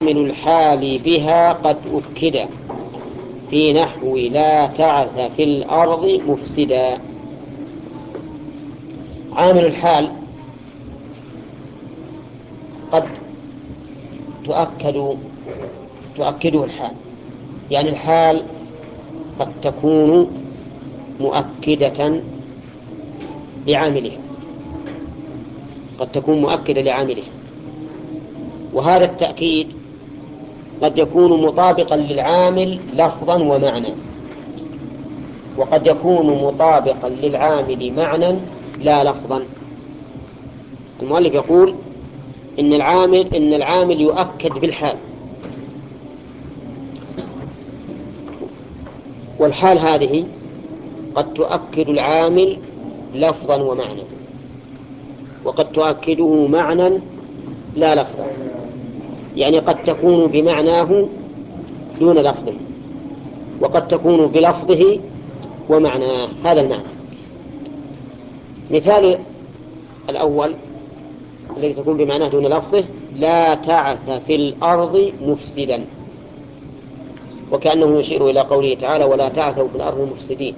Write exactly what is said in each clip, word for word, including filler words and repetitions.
عامل الحال بها قد أكد في نحو لا تعث في الأرض مفسدا. عامل الحال قد تؤكد تؤكده الحال، يعني الحال قد تكون مؤكدة لعاملها قد تكون مؤكدة لعاملها وهذا التأكيد قد يكون مطابقا للعامل لفظا ومعنى، وقد يكون مطابقا للعامل معنى لا لفظا. المؤلف يقول إن العامل إن العامل يؤكد بالحال، والحال هذه قد تؤكد العامل لفظا ومعنى، وقد تؤكده معنى لا لفظا، يعني قد تكون بمعناه دون لفظه، وقد تكون بلفظه ومعناه. هذا المعنى. مثال الأول الذي تكون بمعناه دون لفظه: لا تعث في الأرض مفسدا، وكأنه يشير إلى قوله تعالى: ولا تعثوا في الأرض مفسدين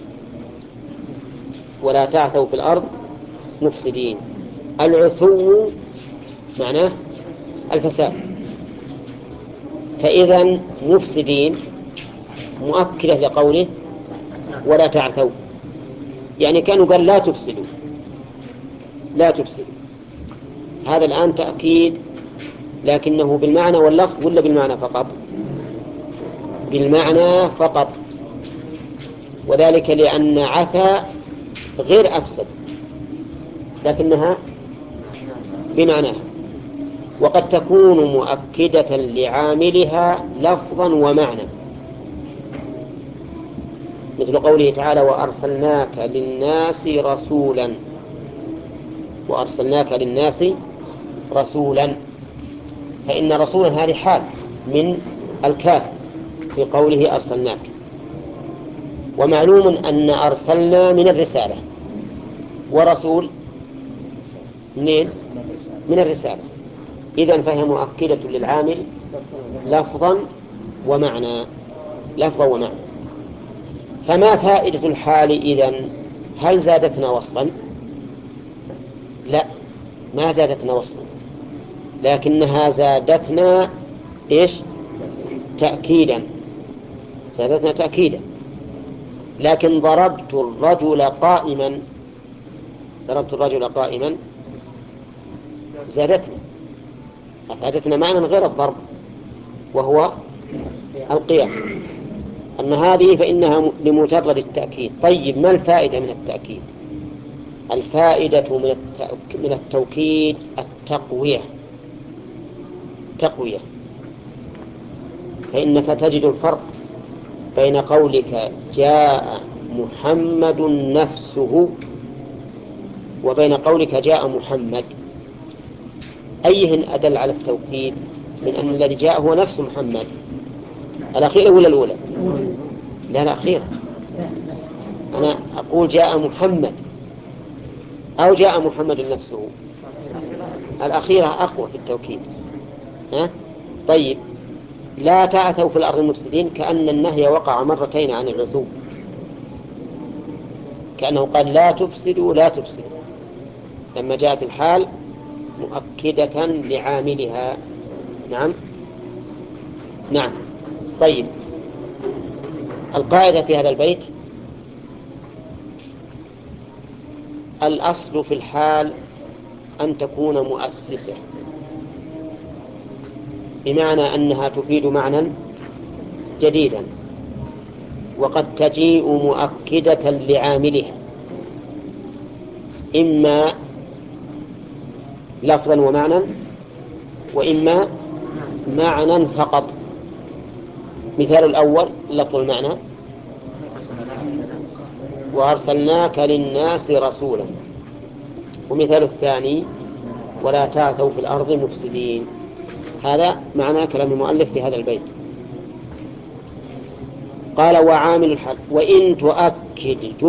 ولا تعثوا في الأرض مفسدين. العثو معناه الفساد، فإذا مفسدين مؤكدة لقوله ولا تعثوا، يعني كانوا قال لا تفسدوا لا تفسدوا. هذا الآن تأكيد، لكنه بالمعنى واللفظ ولا بالمعنى فقط؟ بالمعنى فقط، وذلك لأن عثى غير أفسد، لكنها بمعناها، وقد تكون مؤكدة لعاملها لفظا ومعنى، مثل قوله تعالى: وأرسلناك للناس رسولا وأرسلناك للناس رسولا فإن رسولا هذه حال من الكاف في قوله أرسلناك، ومعلوم أن أرسلنا من الرسالة، ورسول منين؟ من الرسالة. إذن فهي مؤكدة للعامل لفظا ومعنى لفظا ومعنى. فما فائدة الحال إذن؟ هل زادتنا وصفا؟ لا، ما زادتنا وصفا، لكنها زادتنا إيش؟ تأكيدا زادتنا تأكيدا. لكن ضربت الرجل قائما ضربت الرجل قائما زادتنا، أفادتنا معنى غير الضرب وهو القيام. أما هذه فإنها لمجرد التأكيد. طيب، ما الفائدة من التأكيد؟ الفائدة من التوكيد التقوية تقوية فإنك تجد الفرق بين قولك جاء محمد نفسه وبين قولك جاء محمد. أيهن أدل على التوكيد من أن الذي جاء هو نفس محمد؟ الأخيرة ولا الأولى؟ لا، الأخيرة. أنا أقول جاء محمد أو جاء محمد نفسه، الأخيرة أقوى في التوكيد. ها؟ طيب، لا تعثوا في الأرض مفسدين، كأن النهي وقع مرتين عن العثو، كأنه قال لا تفسدوا لا تفسدوا لما جاءت الحال مؤكدة لعاملها. نعم نعم. طيب، القاعدة في هذا البيت: الأصل في الحال أن تكون مؤسسة، بمعنى أنها تفيد معنى جديدا، وقد تجيء مؤكدة لعاملها، إما لفظا ومعنى، وإما معنى فقط. مثال الأول لفظ المعنى: وأرسلناك للناس رسولا. ومثال الثاني: ولا تعثوا في الأرض مفسدين. هذا معنى كلام المؤلف في هذا البيت. قال: وعامل الحال وإن تؤكد